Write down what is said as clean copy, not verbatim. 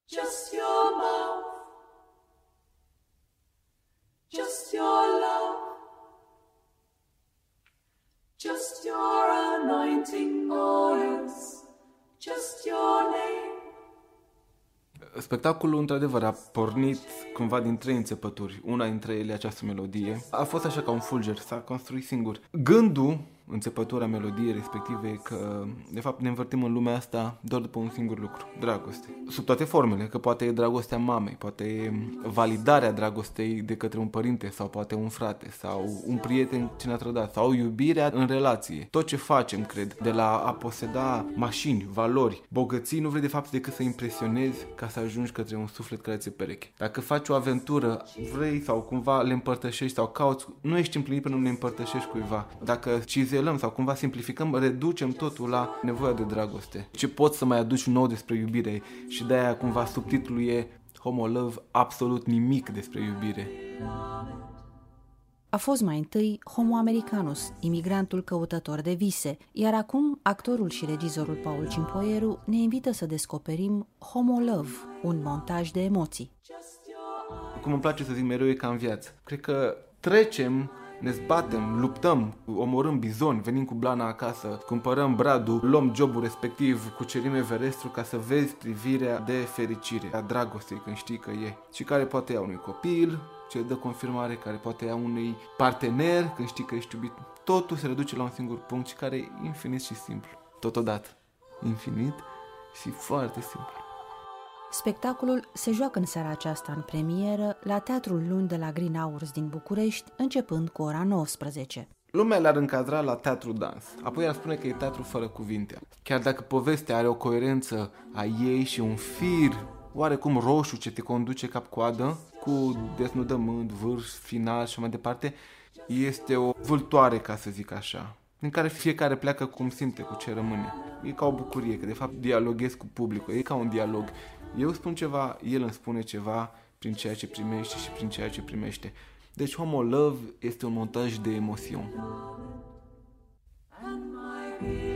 Just your mouth, just your love, just your anointing oils, just your name. Spectacolul, într-adevăr, a pornit cumva din 3 înțepături. Una dintre ele, această melodie, a fost așa ca un fulger, s-a construit singur. Gândul, înțepătura melodiei respective, e că, de fapt, ne învârtim în lumea asta doar după un singur lucru, dragoste. Sub toate formele, că poate e dragostea mamei, poate e validarea dragostei de către un părinte, sau poate un frate, sau un prieten ce ne-a trădat, sau iubirea în relație. Tot ce facem, cred, de la a poseda mașini, valori, bogății, nu vrei de fapt decât să impresionezi ca să ajungi către un suflet care ți-e pereche. Dacă faci o aventură, vrei sau cumva le împărtășești sau cauți, nu ești împlinit până nu le împărtășești cuiva. Dacă cizelăm sau cumva simplificăm, reducem totul la nevoia de dragoste. Ce poți să mai aduci nou despre iubire? Și de-aia cumva subtitlul e Homo Love, absolut nimic despre iubire. A fost mai întâi Homo Americanus, imigrantul căutător de vise, iar acum actorul și regizorul Paul Cimpoieru ne invită să descoperim Homo Love, un montaj de emoții. Cum îmi place să zic mereu, e ca în viață. Cred că trecem, ne zbatem, luptăm, omorâm bizoni, venim cu blana acasă, cumpărăm bradul, luăm jobul respectiv, cucerim Everestul ca să vezi privirea de fericire, a dragostei când știi că e. Și care poate ia unui copil, ce dă confirmare, care poate ia unui partener când știi că ești iubit. Totul se reduce la un singur punct și care e infinit și simplu. Totodată, infinit și foarte simplu. Spectacolul se joacă în seara aceasta în premieră la Teatrul Luni de la Green Hours din București, începând cu ora 19. Lumea l-ar încadra la teatru dans, apoi ar spune că e teatru fără cuvinte. Chiar dacă povestea are o coerență a ei și un fir oarecum roșu ce te conduce cap-coadă, cu desnudământ, vârf, final și mai departe, este o vâltoare, ca să zic așa, în care fiecare pleacă cum simte, cu ce rămâne. E ca o bucurie, că de fapt dialoghez cu publicul, e ca un dialog. Eu spun ceva, el îmi spune ceva prin ceea ce primește și prin ceea ce primește. Deci Homo Love este un montaj de emoțiuni.